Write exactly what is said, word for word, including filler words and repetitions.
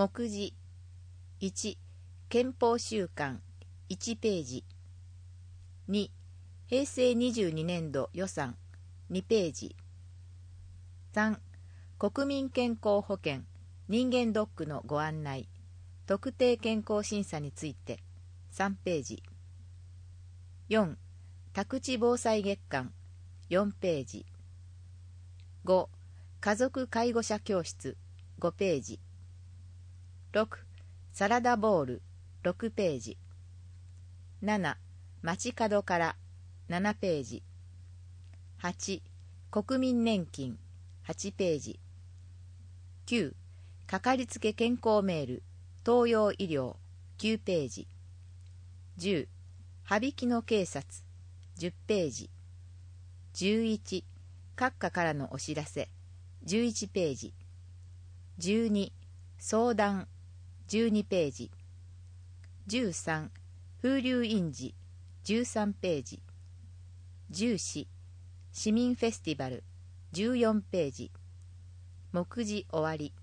目次いち、憲法週間いちページ。に、平成にじゅうにねんど予算にページ。さん、国民健康保険人間ドックのご案内特定健康審査についてさんページ。よん、宅地防災月間よんページ。ご、家族介護者教室ごページ。ろく、サラダボールろくページ。なな、街角からななページ。はち、国民年金はちページ。きゅう、かかりつけ健康メール東洋医療きゅうページ。じゅう、羽曳の警察じゅっページ。じゅういち、閣下からのお知らせじゅういちページ。じゅうに、相談じゅうにページ。じゅうさん、風流印字じゅうさんページ。じゅうよん、市民フェスティバルじゅうよんページ。目次終わり。